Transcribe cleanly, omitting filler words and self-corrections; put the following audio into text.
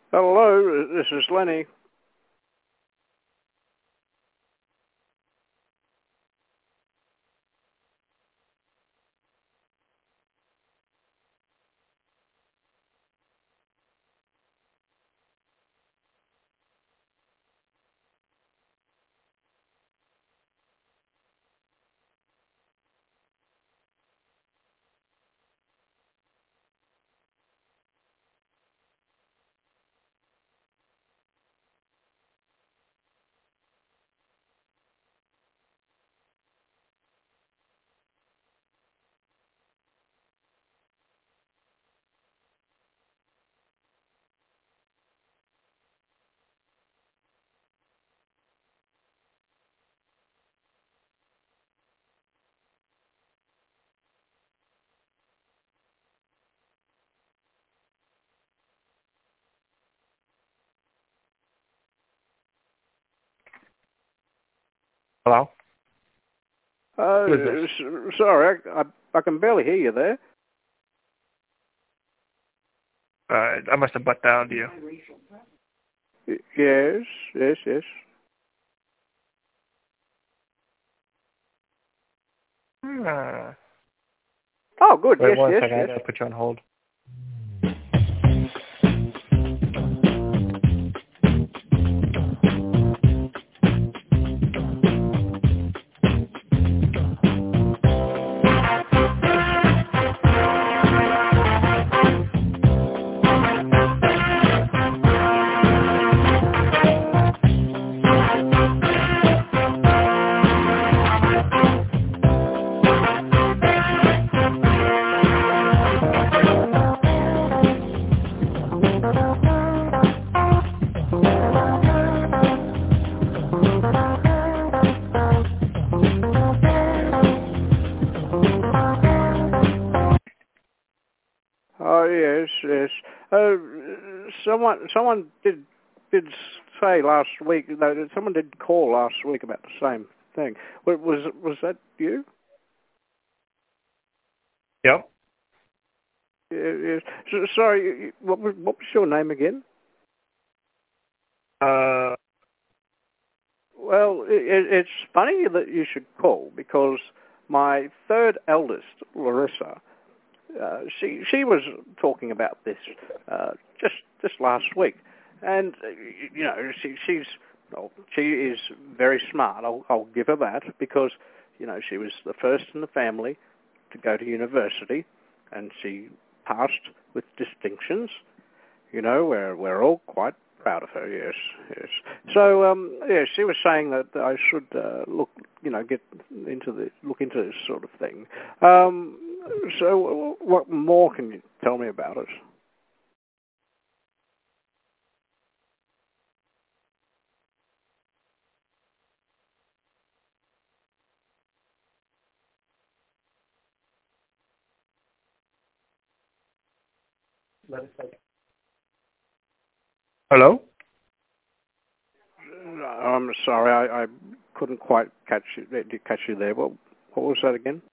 Hello, this is Lenny. Hello? Uh, Who is this? Sorry, I can barely hear you there. I must have butt dialed you. Yes. Oh, good. Wait Yes. one second, I gotta put you on hold. Oh, yes. Uh, someone did say last week. No, someone did call last week about the same thing. Was that you? Yep. Yes. Sorry. What was your name again? Well, it's funny that you should call because my third eldest, Larissa, she was talking about this just last week, and she is very smart. I'll give her that because she was the first in the family to go to university, and she passed with distinctions. We're all quite proud of her. Yes. So, she was saying that I should look into this sort of thing. So, what more can you tell me about it? Hello? I'm sorry, I couldn't quite catch you there. What was that again?